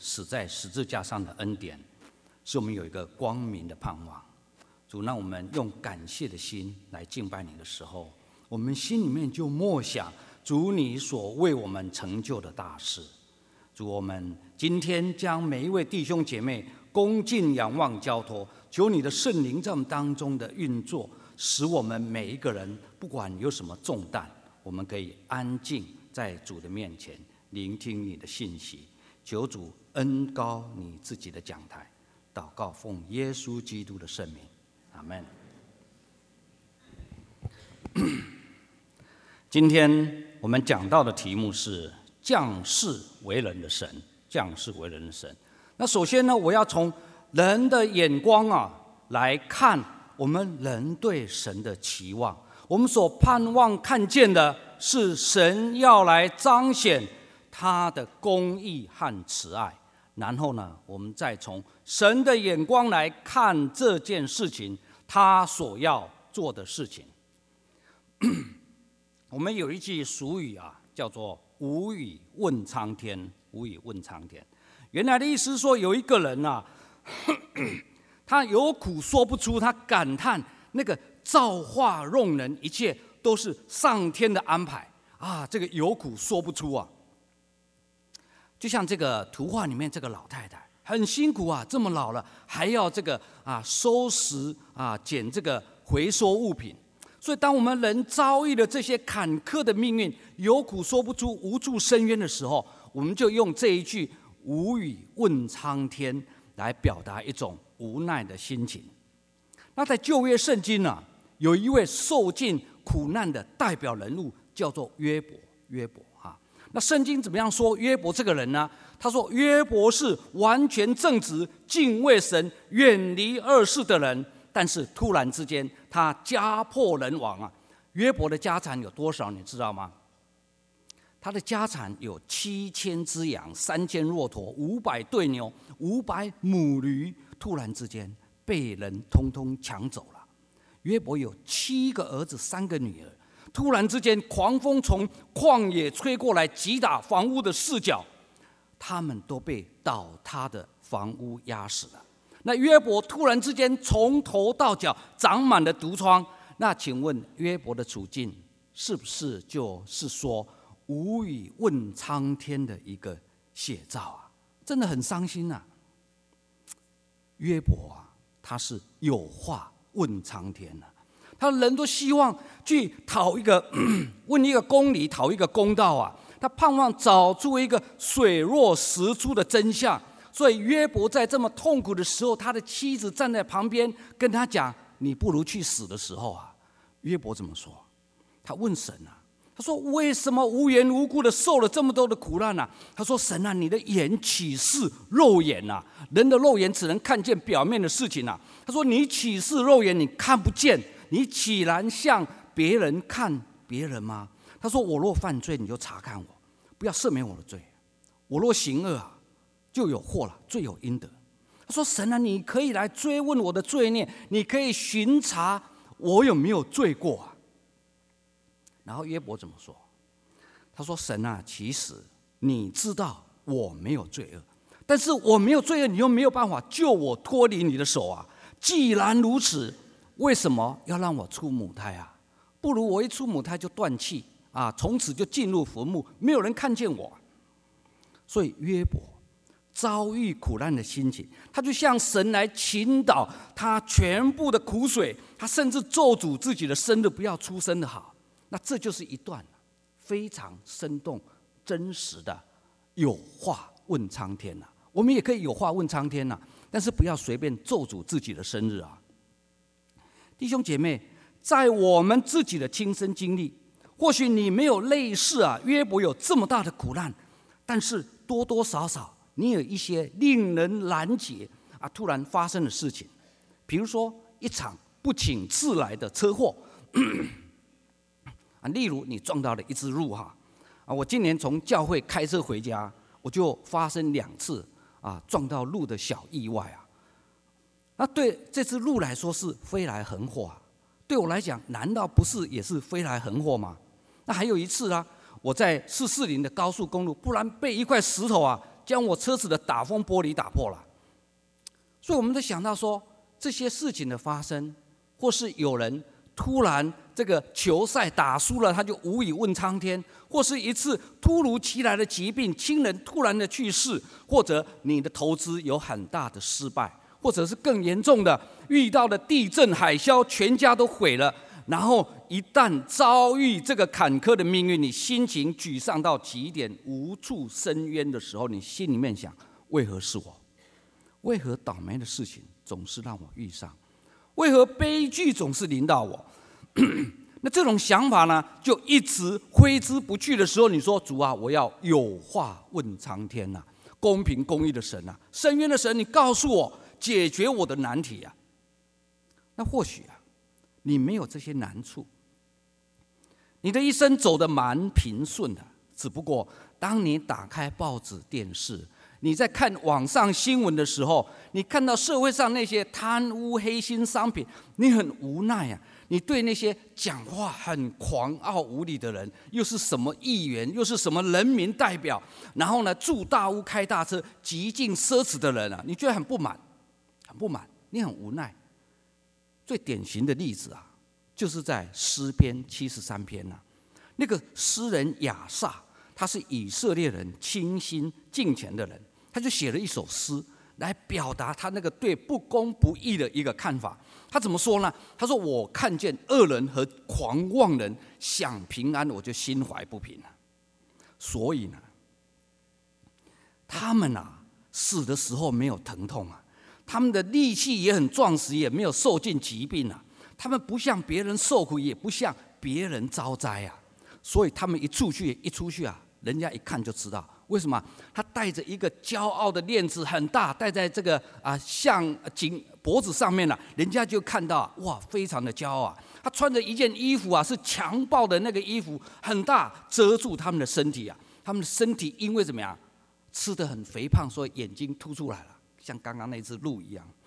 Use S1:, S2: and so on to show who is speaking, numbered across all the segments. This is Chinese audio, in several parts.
S1: 死在十字架上的恩典，使我们有一个光明的盼望。主，让我们用感谢的心来敬拜你的时候，我们心里面就默想主你所为我们成就的大事。主，我们今天将每一位弟兄姐妹恭敬仰望交托，求你的圣灵在我们当中的运作，使我们每一个人不管有什么重担，我们可以安静在主的面前聆听你的信息。求主恩膏你自己的讲台，祷告奉耶稣基督的圣名，阿们。今天我们讲到的题目是降世为人的神，降世为人的神。那首先呢，我要从人的眼光来看我们人对神的期望。我们所盼望看见的是神要来彰显他的公义和慈爱，然后呢，我们再从神的眼光来看这件事情，他所要做的事情。我们有一句俗语叫做无语问苍天，无语问苍天。原来的意思是说，有一个人他有苦说不出，他感叹那个造化弄人，一切都是上天的安排这个有苦说不出就像这个图画里面这个老太太很辛苦这么老了还要这个收拾捡这个回收物品。所以当我们人遭遇了这些坎坷的命运，有苦说不出，无助深渊的时候，我们就用这一句无语问苍天来表达一种无奈的心情。那在旧约圣经有一位受尽苦难的代表人物，叫做约伯。那圣经怎么样说约伯这个人呢？他说约伯是完全正直、敬畏神、远离恶事的人，但是突然之间他家破人亡约伯的家产有多少你知道吗？他的家产有7000只羊、3000骆驼、500对牛、500母驴，突然之间被人通通抢走了。约伯有7个儿子3个女儿，突然之间狂风从旷野吹过来，击打房屋的4角，他们都被倒塌的房屋压死了。那约伯突然之间从头到脚长满了毒疮，那请问约伯的处境是不是就是说无语问苍天的一个写照真的很伤心约伯他是有话问苍天他人都希望去讨一个问一个公理，讨一个公道他盼望找出一个水落石出的真相。所以约伯在这么痛苦的时候，他的妻子站在旁边跟他讲，你不如去死的时候约伯怎么说？他问神他说为什么无缘无故的受了这么多的苦难他说神你的眼岂是肉眼人的肉眼只能看见表面的事情他说你岂是肉眼，你看不见，你岂然像别人看别人吗？他说我若犯罪，你就查看我，不要赦免我的罪，我若行恶就有祸了，罪有应得。他说神你可以来追问我的罪孽，你可以巡查我有没有罪过然后约伯怎么说？他说神其实你知道我没有罪恶，但是我没有罪恶，你又没有办法救我脱离你的手既然如此，为什么要让我出母胎不如我一出母胎就断气从此就进入坟墓，没有人看见我。所以约伯遭遇苦难的心情，他就向神来倾倒他全部的苦水，他甚至咒诅自己的生日不要出生的好。那这就是一段非常生动真实的有话问苍天我们也可以有话问苍天但是不要随便咒诅自己的生日弟兄姐妹，在我们自己的亲身经历，或许你没有类似约伯有这么大的苦难，但是多多少少你有一些令人难解突然发生的事情。比如说一场不请自来的车祸例如你撞到了一只鹿我今年从教会开车回家，我就发生2次撞到鹿的小意外那对这只鹿来说是飞来横祸对我来讲难道不是也是飞来横祸吗？那还有一次我在440的高速公路，不然被一块石头将我车子的挡风玻璃打破了。所以我们都想到说，这些事情的发生，或是有人突然这个球赛打输了，他就无以问苍天，或是一次突如其来的疾病，亲人突然的去世，或者你的投资有很大的失败，或者是更严重的遇到了地震海啸，全家都毁了。然后一旦遭遇这个坎坷的命运，你心情沮丧到极点，无处伸冤的时候，你心里面想：为何是我？为何倒霉的事情总是让我遇上？为何悲剧总是临到我？那这种想法呢，就一直挥之不去的时候，你说：主啊，我要有话问苍天呐、公平公义的神啊，伸冤的神，你告诉我解决我的难题啊。那或许啊，你没有这些难处，你的一生走得蛮平顺的。只不过当你打开报纸电视，你在看网上新闻的时候，你看到社会上那些贪污黑心商品，你很无奈啊。你对那些讲话很狂傲无理的人，又是什么议员，又是什么人民代表，然后呢住大屋开大车，极尽奢侈的人啊，你觉得很不满，很不满，你很无奈。最典型的例子啊，就是在诗篇73篇啊，那个诗人亚萨，他是以色列人倾心敬虔的人，他就写了一首诗来表达他那个对不公不义的一个看法。他怎么说呢？他说：我看见恶人和狂妄人享平安，我就心怀不平了。所以呢，他们啊死的时候没有疼痛啊，他们的力气也很壮实，也没有受尽疾病啊。他们不像别人受苦，也不像别人遭灾啊。所以他们一出去啊，人家一看就知道为什么。他带着一个骄傲的链子很大，戴在这个像脖子上面了，人家就看到哇，非常的骄傲啊。他穿着一件衣服啊，是强暴的那个衣服，很大，遮住他们的身体啊。他们的身体因为怎么样，吃得很肥胖，所以眼睛凸出来了，像刚刚那只鹿一样。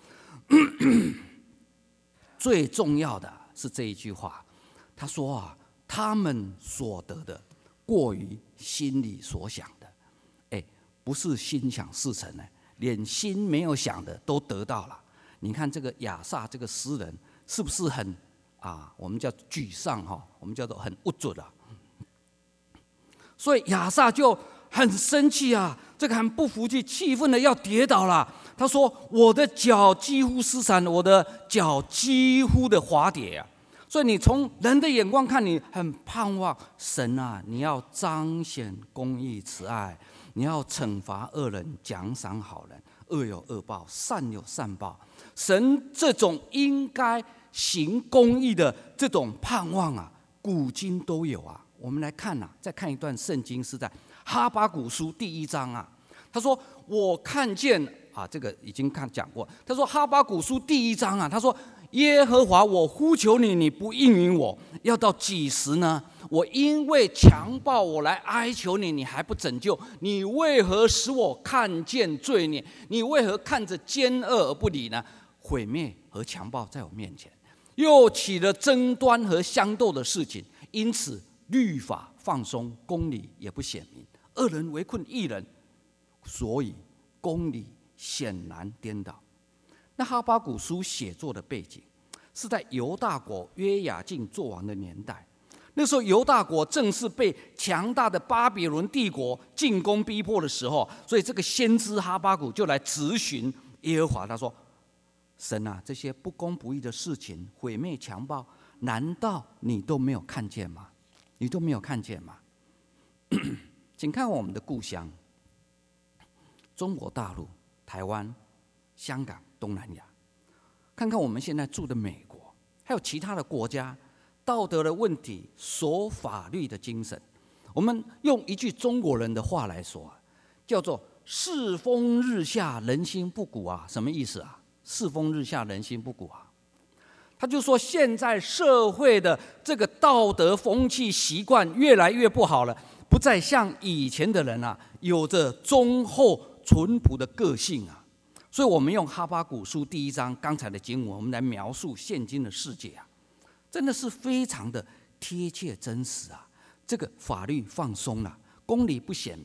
S1: 最重要的是这一句话，他说啊，他们所得的过于心里所想的，不是心想事成呢，连心没有想的都得到了。你看这个亚萨这个诗人是不是很我们叫沮丧哈，我们叫做很无助啊。所以亚萨就很生气啊，这个很不服气，气愤的要跌倒了。他说：我的脚几乎失散，我的脚几乎的滑跌啊。所以你从人的眼光看，你很盼望神啊，你要彰显公义慈爱，你要惩罚恶人，奖赏好人，恶有恶报，善有善报。神这种应该行公义的这种盼望啊，古今都有啊。我们来看再看一段圣经，是在哈巴谷书第1章啊。他说：我看见这个已经讲过。他说哈巴谷书第1章啊，他说：耶和华，我呼求你，你不应允我，要到几时呢？我因为强暴，我来哀求你，你还不拯救。你为何使我看见罪孽？你为何看着奸恶而不理呢？毁灭和强暴在我面前，又起了争端和相斗的事情，因此律法放松，公理也不显明，恶人围困义人，所以公理显然颠倒。那哈巴谷书写作的背景是在犹大国约雅敬作王的年代，那时候犹大国正是被强大的巴比伦帝国进攻逼迫的时候，所以这个先知哈巴谷就来质询耶和华，他说：神啊，这些不公不义的事情，毁灭强暴，难道你都没有看见吗？你都没有看见吗？请看我们的故乡中国大陆、台湾、香港、东南亚，看看我们现在住的美国，还有其他的国家，道德的问题，守法律的精神。我们用一句中国人的话来说，叫做世风日下，人心不古啊。什么意思啊？世风日下，人心不古啊。他就说，现在社会的这个道德风气习惯越来越不好了，不再像以前的人有着忠厚淳朴的个性啊。所以我们用哈巴谷书第1章刚才的经文，我们来描述现今的世界啊，真的是非常的贴切真实啊。这个法律放松了，公理不显明，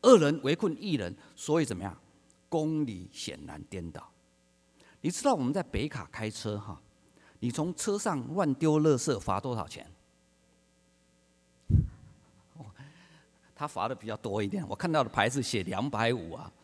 S1: 恶人围困义人，所以怎么样？公理显然颠倒。你知道我们在北卡开车哈，你从车上乱丢垃圾罚多少钱？他罚的比较多一点，我看到的牌子写250啊。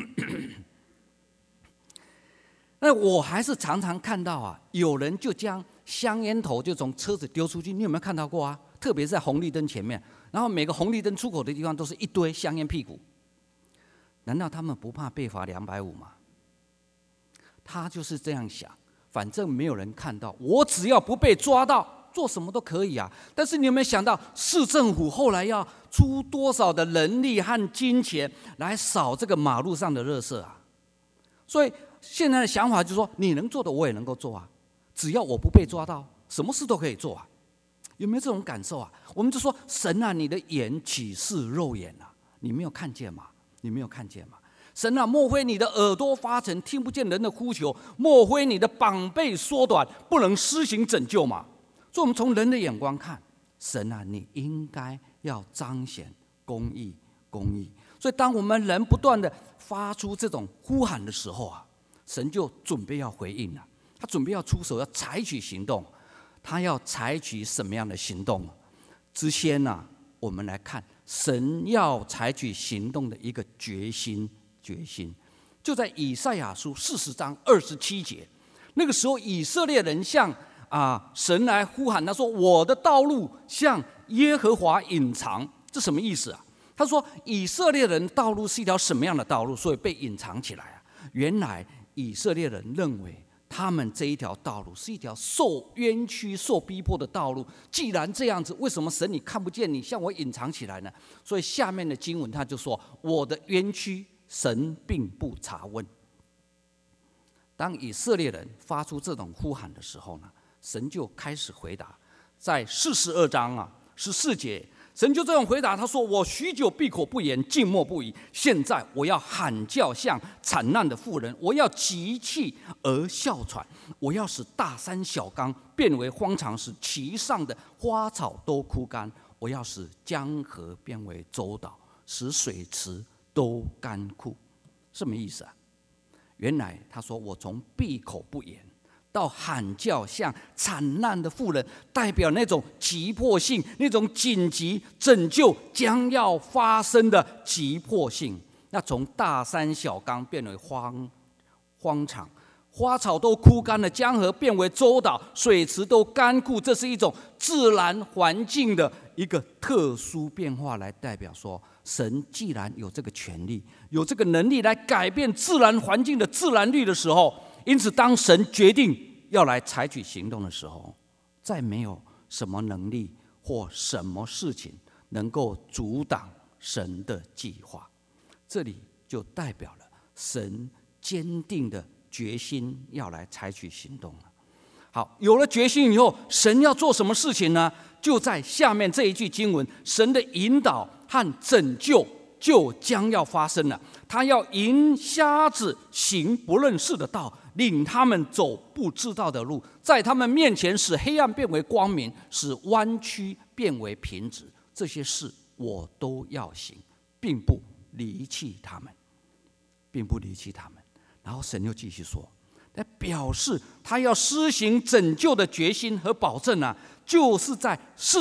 S1: 那我还是常常看到啊，有人就将香烟头就从车子丢出去，你有没有看到过啊？特别是在红绿灯前面，然后每个红绿灯出口的地方都是一堆香烟屁股。难道他们不怕被罚250吗？他就是这样想，反正没有人看到，我只要不被抓到，做什么都可以啊。但是你有没有想到，市政府后来要出多少的人力和金钱来扫这个马路上的垃圾啊？所以现在的想法就是说，你能做的我也能够做啊，只要我不被抓到，什么事都可以做啊。有没有这种感受啊？我们就说，神啊，你的眼岂是肉眼啊？你没有看见吗？你没有看见吗？神啊，莫非你的耳朵发沉，听不见人的呼求？莫非你的膀臂缩短，不能施行拯救吗？所以我们从人的眼光看，神啊，你应该要彰显公义，公义。所以当我们人不断的发出这种呼喊的时候啊，神就准备要回应了，他准备要出手，要采取行动。他要采取什么样的行动？之先啊，我们来看神要采取行动的一个决心。就在以赛亚书40章27节，那个时候以色列人向神来呼喊，他说：“我的道路向耶和华隐藏。”这什么意思啊？他说以色列人道路是一条什么样的道路，所以被隐藏起来啊？原来以色列人认为他们这一条道路是一条受冤屈、受逼迫的道路。既然这样子，为什么神你看不见，你向我隐藏起来呢？所以下面的经文他就说：“我的冤屈，神并不查问。”当以色列人发出这种呼喊的时候呢，神就开始回答，在42章14节，神就这样回答，他说：“我许久闭口不言，静默不语。现在我要喊叫，像惨难的妇人；我要急泣而哮喘；我要使大山小冈变为荒场，使其上的花草都枯干；我要使江河变为洲岛，使水池都干枯。”什么意思啊？原来他说，我从闭口不言到喊叫像惨难的妇人，代表那种急迫性，那种紧急拯救将要发生的急迫性。那从大山小冈变为荒场，花草都枯干了，江河变为洲岛，水池都干枯。这是一种自然环境的一个特殊变化，来代表说，神既然有这个权利，有这个能力来改变自然环境的自然律的时候，因此当神决定要来采取行动的时候，再没有什么能力或什么事情能够阻挡神的计划。这里就代表了神坚定的决心要来采取行动了。好，有了决心以后，神要做什么事情呢？就在下面这一句经文，神的引导和拯救就将要发生了。他要引瞎子行不认识的道，领他们走不知道的路，在他们面前使黑暗变为光明，使弯曲变为平直。这些事我都要行，并不离弃他们，并不离弃他们。然后神又继续说，来表示他要施行拯救的决心和保证啊，就是在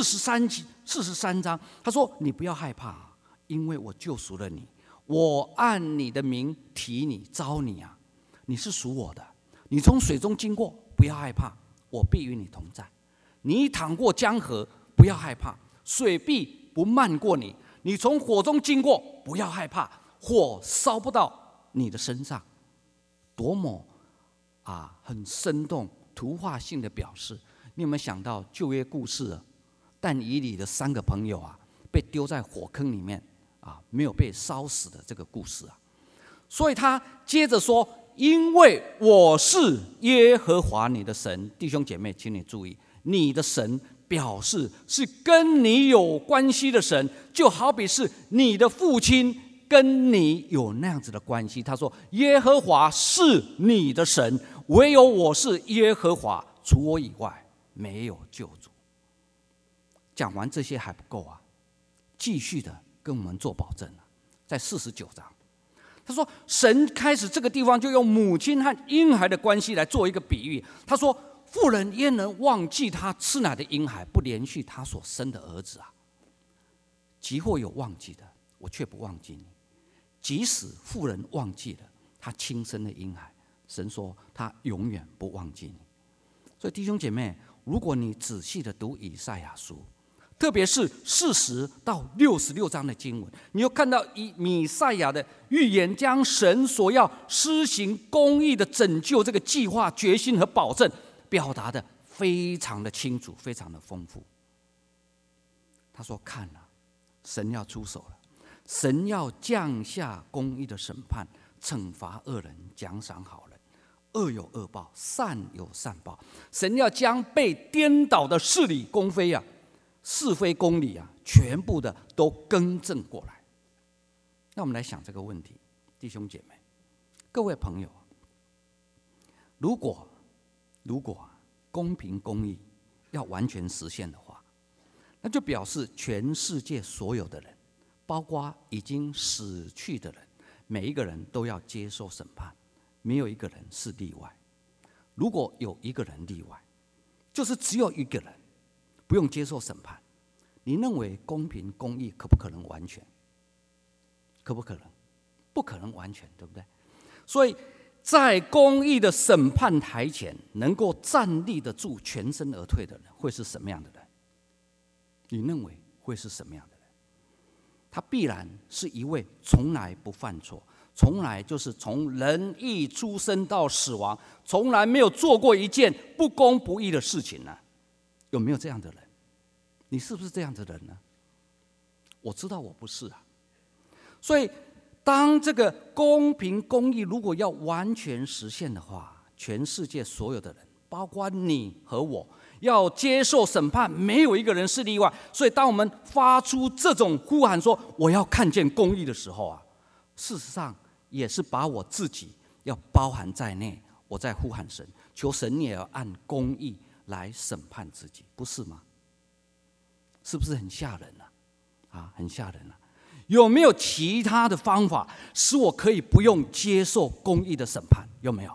S1: 43章，他说：“你不要害怕，因为我救赎了你，我按你的名提你招你啊，你是属我的。你从水中经过，不要害怕，我必与你同在。你淌过江河，不要害怕，水必不漫过你。你从火中经过，不要害怕，火烧不到你的身上。”多么很生动、图画性的表示！你有没有想到旧约故事但以理的3个朋友被丢在火坑里面没有被烧死的这个故事所以他接着说：“因为我是耶和华你的神。”弟兄姐妹，请你注意，你的神表示是跟你有关系的神，就好比是你的父亲跟你有那样子的关系。他说：“耶和华是你的神，唯有我是耶和华，除我以外没有救主。”讲完这些还不够继续的跟我们做保证在49章。他说，神开始这个地方就用母亲和婴孩的关系来做一个比喻。他说，妇人焉能忘记她吃奶的婴孩，不连续她所生的儿子啊？即或有忘记的，我却不忘记你。即使妇人忘记了她亲生的婴孩，神说他永远不忘记你。所以弟兄姐妹，如果你仔细的读以赛亚书，特别是40到66章的经文，你又看到以弥赛亚的预言，将神所要施行公义的拯救这个计划、决心和保证，表达的非常的清楚，非常的丰富。他说：“看了，神要出手了，神要降下公义的审判，惩罚恶人，奖赏好人。恶有恶报，善有善报。神要将被颠倒的是理公非啊，是非公理啊，全部的都更正过来。”那我们来想这个问题，弟兄姐妹、各位朋友，如果公平公义要完全实现的话，那就表示全世界所有的人，包括已经死去的人，每一个人都要接受审判，没有一个人是例外。如果有一个人例外，就是只有一个人不用接受审判。你认为公平公义可不可能完全？可不可能？不可能完全，对不对？所以在公义的审判台前，能够站立得住、全身而退的人，会是什么样的人？你认为会是什么样的人？他必然是一位从来不犯错，从来就是从人一出生到死亡，从来没有做过一件不公不义的事情呢？有没有这样的人？你是不是这样的人呢？我知道我不是啊。所以当这个公平公义如果要完全实现的话，全世界所有的人，包括你和我，要接受审判，没有一个人是例外。所以当我们发出这种呼喊说我要看见公义的时候啊，事实上也是把我自己要包含在内。我在呼喊神，求神也要按公义来审判自己，不是吗？是不是很吓人啊？很吓人啊！有没有其他的方法使我可以不用接受公义的审判？有没有？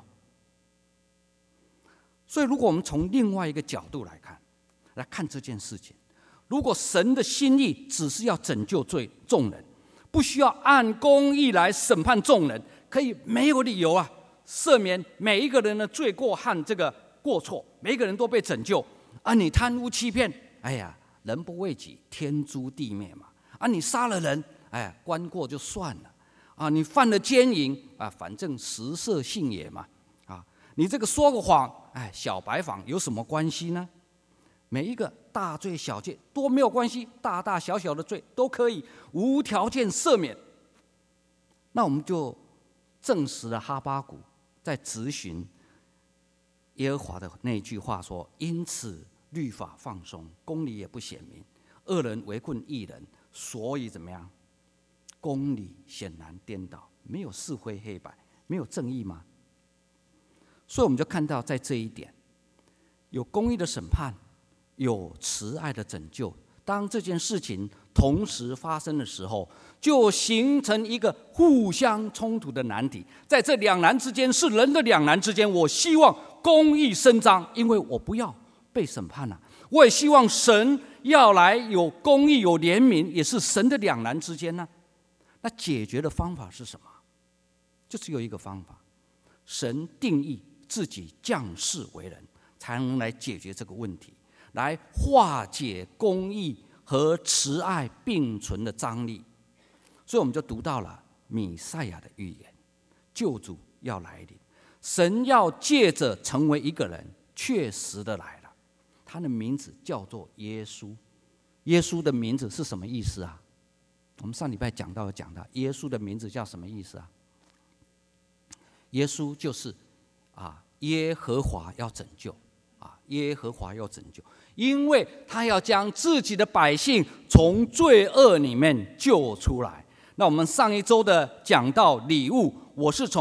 S1: 所以如果我们从另外一个角度来看这件事情，如果神的心意只是要拯救众人，不需要按公义来审判众人，可以没有理由啊赦免每一个人的罪过和这个过错，每一个人都被拯救啊！你贪污欺骗，哎呀，人不为己，天诛地灭嘛！啊，你杀了人，哎，关过就算了啊！你犯了奸淫啊，反正食色性也嘛！啊，你这个说个谎，哎，小白谎有什么关系呢？每一个大罪小戒都没有关系，大大小小的罪都可以无条件赦免。那我们就证实了哈巴谷在质询耶和华的那句话说：“因此律法放松，公理也不显明，恶人围困义人，所以怎么样？公理显然颠倒，没有是非黑白，没有正义吗？”所以我们就看到，在这一点，有公义的审判，有慈爱的拯救。当这件事情同时发生的时候，就形成一个互相冲突的难题。在这两难之间，是人的两难之间。我希望公义伸张，因为我不要被审判了。我也希望神要来有公义、有怜悯，也是神的两难之间呢。那解决的方法是什么？就只有一个方法：神定义自己降世为人，才能来解决这个问题，来化解公义和慈爱并存的张力。所以我们就读到了弥赛亚的预言，救主要来临，神要借着成为一个人，确实的来了。他的名字叫做耶稣。耶稣的名字是什么意思啊？我们上礼拜讲到耶稣的名字叫什么意思啊？耶稣就是耶和华要拯救耶和华要拯救，因为他要将自己的百姓从罪恶里面救出来。那我们上一周的讲到礼物，我是从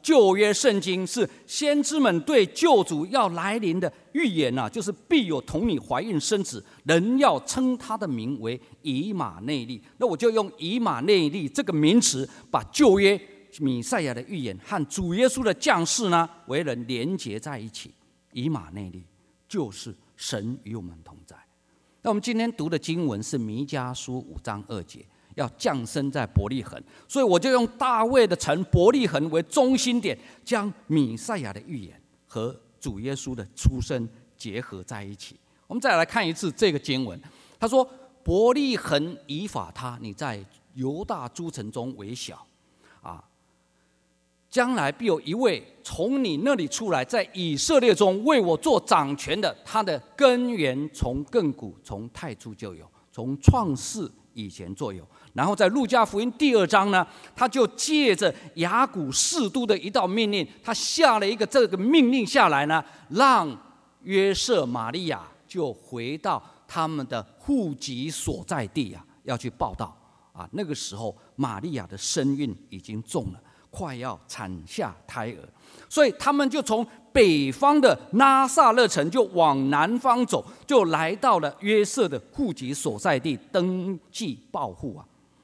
S1: 旧约圣经是先知们对救主要来临的预言啊，就是必有童女怀孕生子，人要称他的名为以马内利。那我就用以马内利这个名词，把旧约弥赛亚的预言和主耶稣的降世呢，为人连结在一起。以马内利就是神与我们同在。那我们今天读的经文是弥迦书5章2节，要降生在伯利恒，所以我就用大卫的城伯利恒为中心点，将弥赛亚的预言和主耶稣的出生结合在一起。我们再来看一次这个经文，他说：伯利恒以法他，你在犹大诸城中为小啊，将来必有一位从你那里出来，在以色列中为我做掌权的，他的根源从亘古，从太初就有，从创世以前就有。然后在路加福音第2章呢，他就借着雅古士督的一道命令，他下了一个这个命令下来呢，让约瑟玛利亚就回到他们的户籍所在地啊，要去报道啊。那个时候玛利亚的身孕已经重了，快要产下胎儿，所以他们就从北方的拿撒勒城就往南方走，就来到了约瑟的户籍所在地登记报户啊。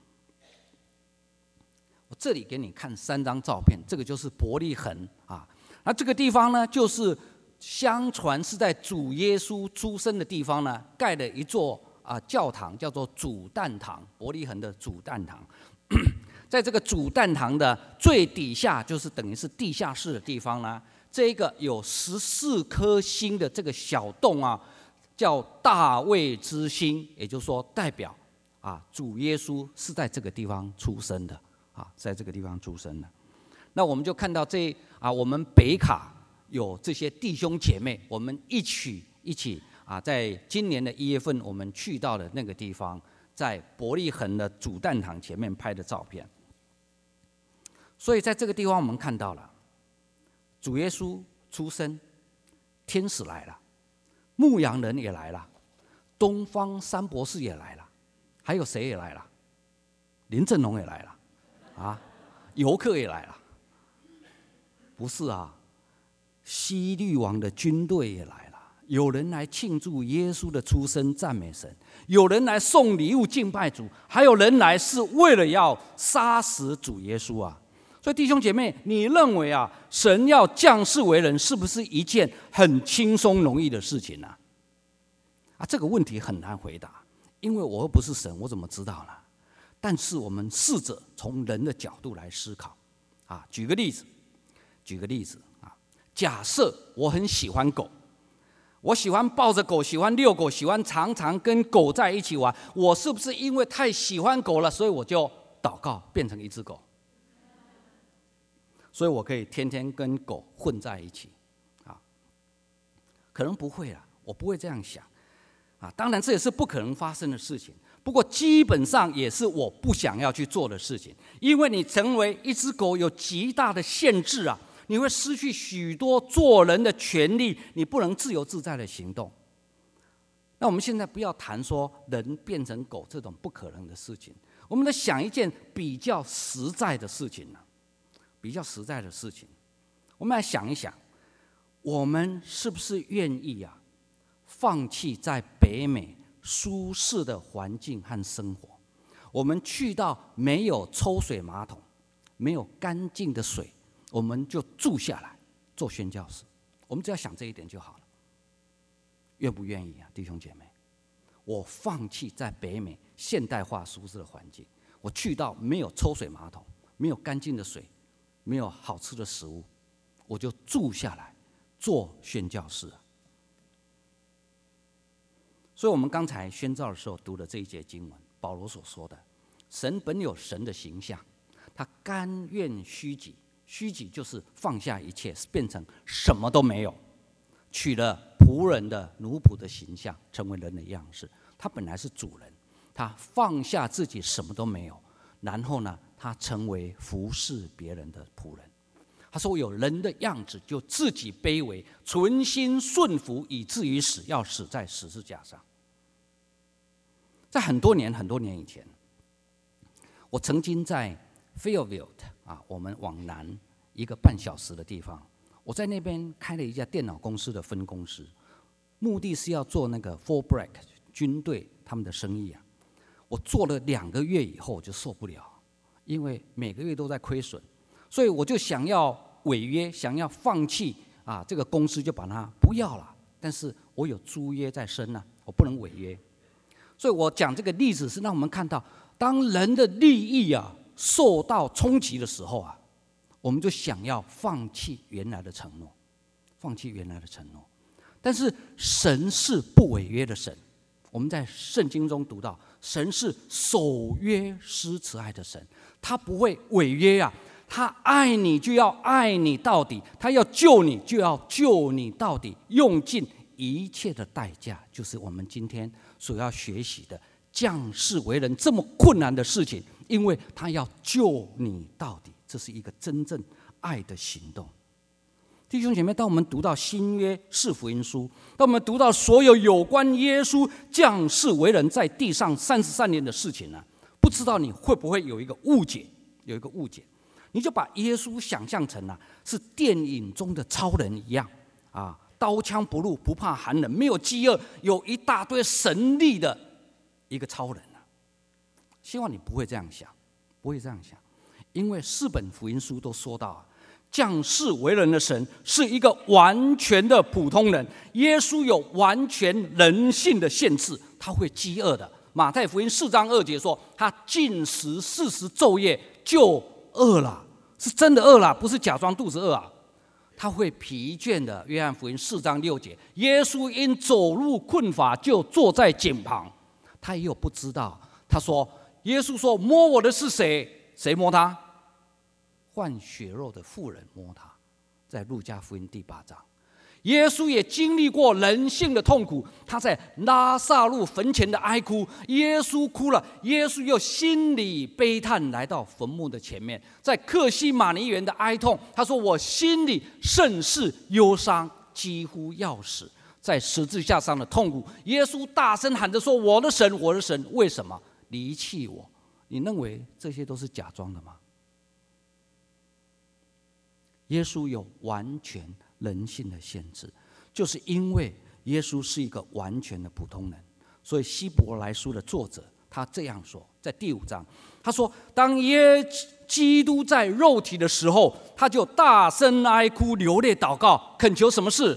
S1: 我这里给你看3张照片，这个就是伯利恒啊。那这个地方呢，就是相传是在主耶稣出生的地方呢，盖了一座教堂，叫做主诞堂，伯利恒的主诞堂。在这个主诞堂的最底下，就是等于是地下室的地方呢，这个有14颗星的这个小洞啊，叫大卫之星，也就是说代表主耶稣是在这个地方出生的啊，在这个地方出生的。那我们就看到我们北卡有这些弟兄姐妹，我们一起在今年的1月份，我们去到了那个地方，在伯利恒的主诞堂前面拍的照片。所以在这个地方，我们看到了主耶稣出生，天使来了，牧羊人也来了，东方三博士也来了，还有谁也来了？林正荣也来了，游客也来了，不是啊？希律王的军队也来了，有人来庆祝耶稣的出生，赞美神；有人来送礼物敬拜主，还有人来是为了要杀死主耶稣啊！所以弟兄姐妹，你认为神要降世为人，是不是一件很轻松容易的事情呢？这个问题很难回答，因为我又不是神，我怎么知道呢？但是我们试着从人的角度来思考举个例子假设我很喜欢狗，我喜欢抱着狗，喜欢遛狗，喜欢常常跟狗在一起玩，我是不是因为太喜欢狗了，所以我就祷告变成一只狗？所以我可以天天跟狗混在一起可能不会啦，我不会这样想当然这也是不可能发生的事情，不过基本上也是我不想要去做的事情，因为你成为一只狗有极大的限制你会失去许多做人的权利，你不能自由自在的行动。那我们现在不要谈说人变成狗这种不可能的事情，我们来想一件比较实在的事情我们来想一想，我们是不是愿意放弃在北美舒适的环境和生活，我们去到没有抽水马桶、没有干净的水，我们就住下来做宣教士？我们只要想这一点就好了。愿不愿意弟兄姐妹？我放弃在北美现代化舒适的环境，我去到没有抽水马桶、没有干净的水、没有好吃的食物，我就住下来做宣教士所以我们刚才宣召的时候读的这一节经文，保罗所说的，神本有神的形象，他甘愿虚己，虚己就是放下一切，变成什么都没有，取了仆人的奴仆的形象，成为人的样式。他本来是主人，他放下自己什么都没有，然后呢，他成为服侍别人的仆人。他说有人的样子，就自己卑微，存心顺服，以至于死，要死在十字架上。在很多年以前，我曾经在 Fairfield 我们往南 1个半小时的地方，我在那边开了一家电脑公司的分公司，目的是要做那个 Fulbright 军队他们的生意啊。我做了2个月以后我就受不了，因为每个月都在亏损，所以我就想要违约，想要放弃啊，这个公司就把它不要了。但是我有租约在身啊，我不能违约。所以我讲这个例子是让我们看到，当人的利益啊受到冲击的时候啊，我们就想要放弃原来的承诺，放弃原来的承诺。但是神是不违约的神，我们在圣经中读到，神是守约施慈爱的神，他不会违约啊。他爱你就要爱你到底，他要救你就要救你到底，用尽一切的代价，就是我们今天所要学习的降世为人这么困难的事情，因为他要救你到底，这是一个真正爱的行动。弟兄姐妹，当我们读到新约四福音书，当我们读到所有关耶稣降世为人在地上33年的事情呢，不知道你会不会有一个误解？你就把耶稣想象成是电影中的超人一样啊，刀枪不入，不怕寒冷，没有饥饿，有一大堆神力的一个超人啊。希望你不会这样想，因为4本福音书都说到降世为人的神是一个完全的普通人，耶稣有完全人性的限制，他会饥饿的。马太福音4章2节说，他禁食40昼夜就饿了，是真的饿了，不是假装肚子饿啊。他会疲倦的。约翰福音4章6节，耶稣因走路困乏，就坐在井旁。他也有不知道，他说，耶稣说，摸我的是谁？谁摸他？患血肉的妇人摸他，在路加福音第8章。耶稣也经历过人性的痛苦，他在拉撒路坟前的哀哭，耶稣哭了，耶稣又心里悲叹，来到坟墓的前面，在客西马尼园的哀痛，他说，我心里甚是忧伤，几乎要死。在十字架上的痛苦，耶稣大声喊着说，我的神，我的神，为什么离弃我？你认为这些都是假装的吗？耶稣有完全人性的限制，就是因为耶稣是一个完全的普通人，所以希伯来书的作者他这样说，在第5章，他说，当基督在肉体的时候，他就大声哀哭，流泪祷告，恳求什么事？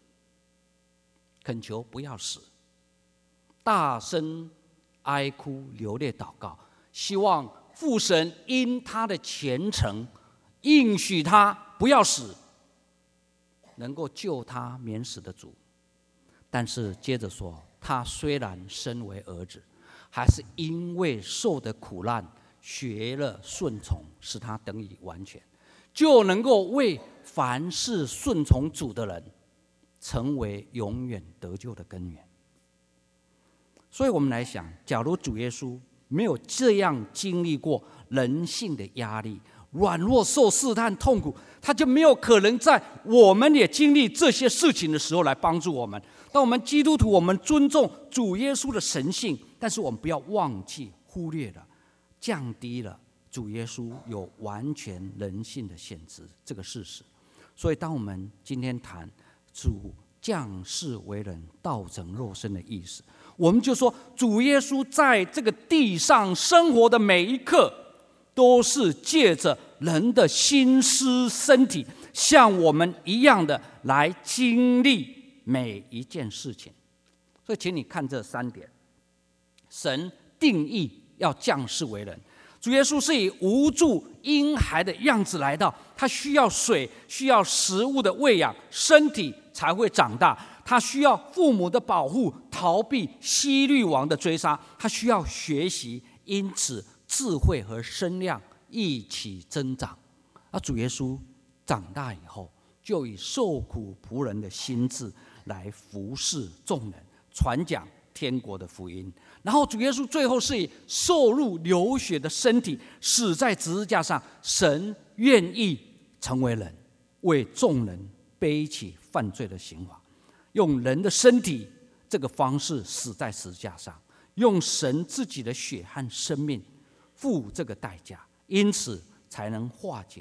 S1: 恳求不要死。大声哀哭，流泪祷告，希望父神因他的虔诚应许他不要死，能够救他免死的主。但是接着说，他虽然身为儿子，还是因为受的苦难，学了顺从，使他得以完全，就能够为凡事顺从主的人，成为永远得救的根源。所以我们来想，假如主耶稣没有这样经历过人性的压力、软弱、受试探、痛苦，他就没有可能在我们也经历这些事情的时候来帮助我们。当我们基督徒，我们尊重主耶稣的神性，但是我们不要忘记、忽略了、降低了主耶稣有完全人性的限制这个事实。所以当我们今天谈主降世为人、道成肉身的意思，我们就说主耶稣在这个地上生活的每一刻，都是借着人的心思身体，像我们一样的来经历每一件事情。所以请你看这3点，神定义要降世为人。主耶稣是以无助婴孩的样子来到，他需要水，需要食物的喂养，身体才会长大。他需要父母的保护，逃避希律王的追杀。他需要学习，因此智慧和身量一起增长。而主耶稣长大以后，就以受苦仆人的心志来服侍众人，传讲天国的福音。然后主耶稣最后是以受辱流血的身体死在十字架上，神愿意成为人，为众人背起犯罪的刑罚，用人的身体这个方式死在十字架上，用神自己的血和生命付这个代价，因此才能化解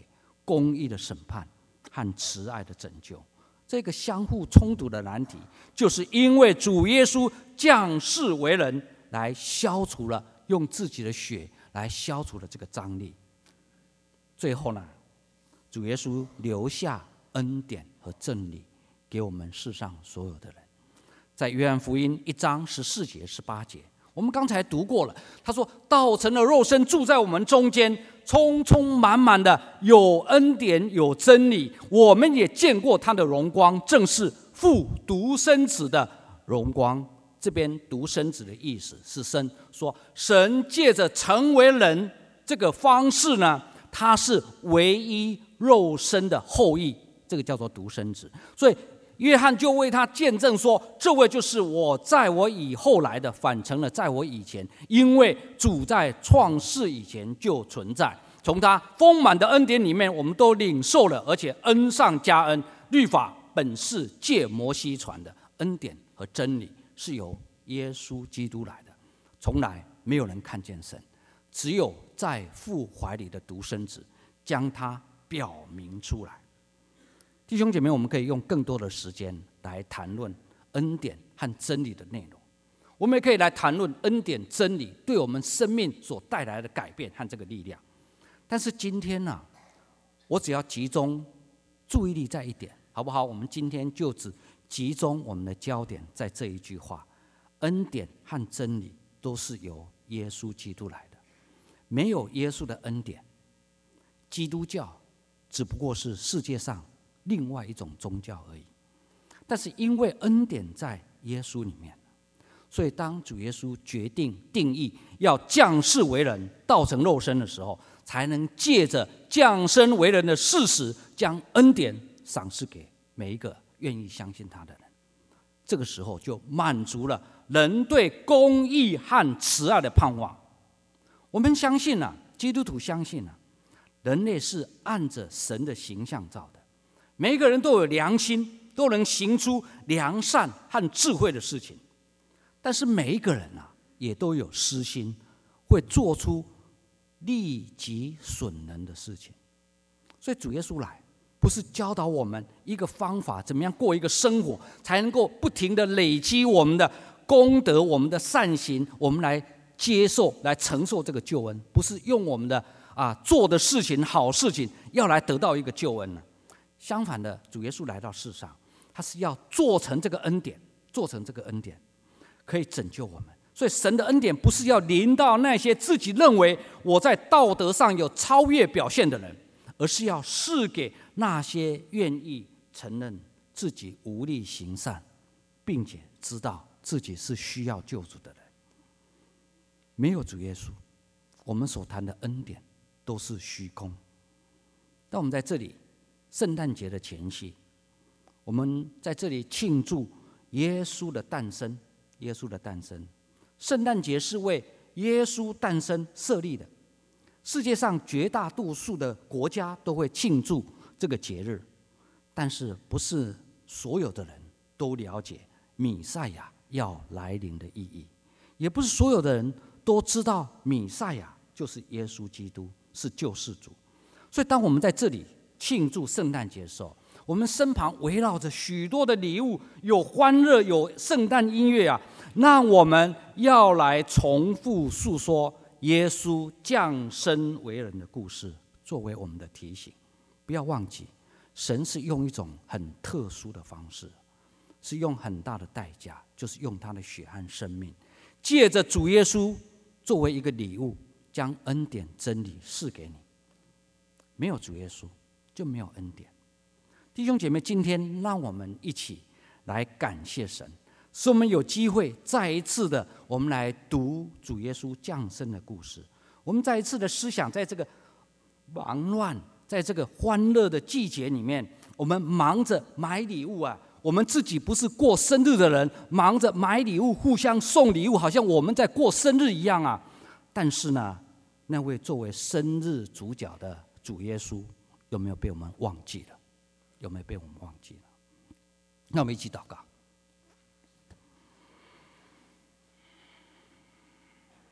S1: 公义的审判和慈爱的拯救。这个相互冲突的难题，就是因为主耶稣降世为人，来消除了，用自己的血来消除了这个张力。最后呢，主耶稣留下恩典和真理给我们世上所有的人。在约翰福音1章14节、18节，我们刚才读过了。他说：“道成了肉身，住在我们中间，充充满满的有恩典有真理。我们也见过他的荣光，正是父独生子的荣光。”这边独生子的意思是说神借着成为人这个方式呢，他是唯一肉身的后裔，这个叫做独生子。所以约翰就为他见证说，这位就是我在我以后来的，反成了在我以前，因为主在创世以前就存在。从他丰满的恩典里面，我们都领受了，而且恩上加恩。律法本是借摩西传的，恩典和真理是由耶稣基督来的。从来没有人看见神，只有在父怀里的独生子将他表明出来。弟兄姐妹，我们可以用更多的时间来谈论恩典和真理的内容。我们也可以来谈论恩典真理对我们生命所带来的改变和这个力量。但是今天呢，我只要集中注意力在一点，好不好？我们今天就只集中我们的焦点在这一句话：恩典和真理都是由耶稣基督来的。没有耶稣的恩典，基督教只不过是世界上另外一种宗教而已。但是因为恩典在耶稣里面，所以当主耶稣决定定义要降世为人，道成肉身的时候，才能借着降生为人的事实，将恩典赏赐给每一个愿意相信他的人。这个时候就满足了人对公义和慈爱的盼望。我们相信啊，基督徒相信啊，人类是按着神的形象造的，每一个人都有良心，都能行出良善和智慧的事情。但是每一个人啊，也都有私心，会做出利己损人的事情。所以主耶稣来，不是教导我们一个方法，怎么样过一个生活，才能够不停地累积我们的功德、我们的善行，我们来接受、来承受这个救恩。不是用我们的做的事情、好事情，要来得到一个救恩呢。相反的，主耶稣来到世上，他是要做成这个恩典，做成这个恩典，可以拯救我们。所以神的恩典不是要临到那些自己认为我在道德上有超越表现的人，而是要赐给那些愿意承认自己无力行善，并且知道自己是需要救主的人。没有主耶稣，我们所谈的恩典都是虚空。当我们在这里圣诞节的前夕，我们在这里庆祝耶稣的诞生。耶稣的诞生，圣诞节是为耶稣诞生设立的。世界上绝大多数的国家都会庆祝这个节日，但是不是所有的人都了解弥赛亚要来临的意义，也不是所有的人都知道弥赛亚就是耶稣基督，是救世主。所以当我们在这里庆祝圣诞节的时候，我们身旁围绕着许多的礼物，有欢乐，有圣诞音乐啊。那我们要来重复诉说耶稣降生为人的故事，作为我们的提醒。不要忘记，神是用一种很特殊的方式，是用很大的代价，就是用他的血和生命，借着主耶稣作为一个礼物，将恩典真理赐给你。没有主耶稣，就没有恩典。弟兄姐妹，今天让我们一起来感谢神，使我们有机会再一次的，我们来读主耶稣降生的故事。我们再一次的思想，在这个忙乱，在这个欢乐的季节里面，我们忙着买礼物啊，我们自己不是过生日的人，忙着买礼物，互相送礼物，好像我们在过生日一样啊。但是呢，那位作为生日主角的主耶稣，有没有被我们忘记了？有没有被我们忘记了？那我们一起祷告。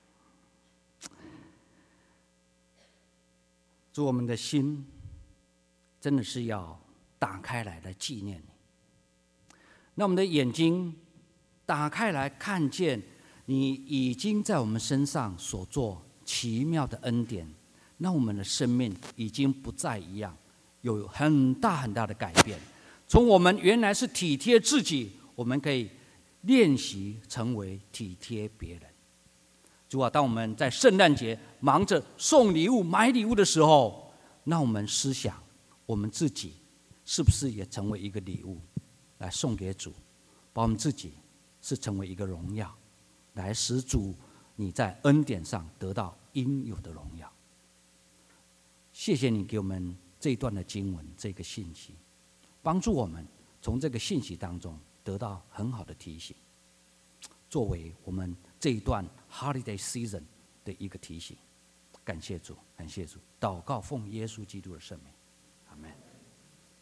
S1: 主，我们的心真的是要打开来纪念你。那我们的眼睛打开来，看见你已经在我们身上所做奇妙的恩典，那我们的生命已经不再一样，有很大很大的改变。从我们原来是体贴自己，我们可以练习成为体贴别人。主啊，当我们在圣诞节忙着送礼物、买礼物的时候，那我们思想，我们自己是不是也成为一个礼物来送给主，把我们自己是成为一个荣耀，来使主你在恩典上得到应有的荣耀。谢谢你给我们这一段的经文，这个信息，帮助我们从这个信息当中得到很好的提醒，作为我们这一段 Holiday Season 的一个提醒。感谢主，感谢主，祷告奉耶稣基督的圣名，阿们。